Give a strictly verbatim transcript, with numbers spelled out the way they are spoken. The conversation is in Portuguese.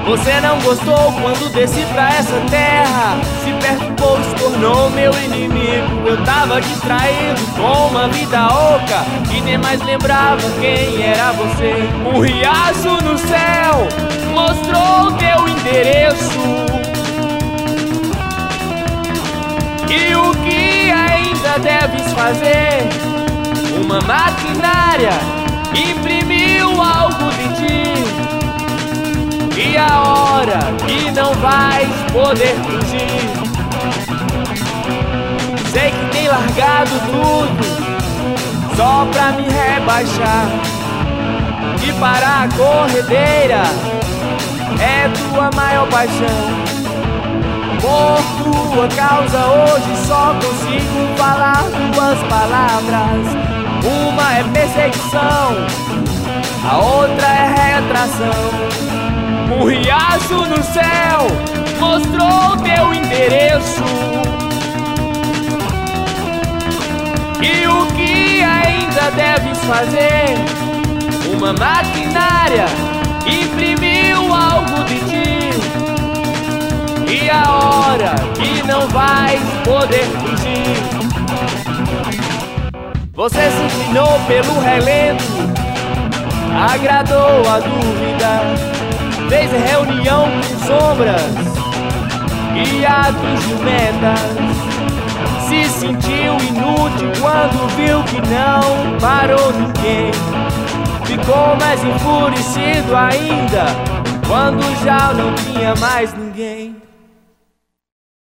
Você não gostou quando desci pra essa terra, se perturbou, se tornou meu inimigo. Eu tava distraído com uma vida oca e nem mais lembrava quem era você. Um riacho no céu mostrou teu endereço, e o que ainda deves fazer? Uma maquinária imprimiu algo de ti, e a hora que não vais poder fugir. Sei que tem largado tudo só pra me rebaixar, e para a corredeira é tua maior paixão. Por tua causa hoje só consigo falar duas palavras. Uma é perseguição, a outra é retração. Um riacho no céu mostrou teu endereço, e o que ainda deves fazer? Uma maquinária imprimiu algo de ti, e a hora que não vais poder fugir. Você se inclinou pelo relento, agradou a dúvida, fez reunião com sombras e atos de metas. Se sentiu inútil quando viu que não parou ninguém. Ficou mais enfurecido ainda quando já não tinha mais ninguém.